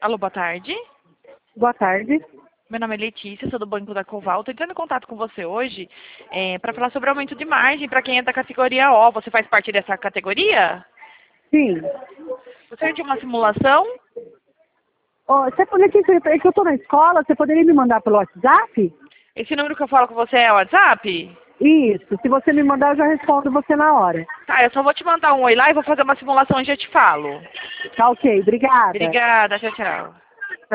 Alô, boa tarde. Boa tarde. Meu nome é Letícia, sou do Banco da Coval. Estou entrando em contato com você hoje para falar sobre aumento de margem para quem é da categoria O. Você faz parte dessa categoria? Sim. Você tinha uma simulação? Letícia, é que eu estou na escola, você poderia me mandar pelo WhatsApp? Esse número que eu falo com você é o WhatsApp? Isso, se você me mandar eu já respondo você na hora. Tá, eu só vou te mandar um oi lá e vou fazer uma simulação e já te falo. Tá ok, obrigada. Obrigada, tchau, tchau.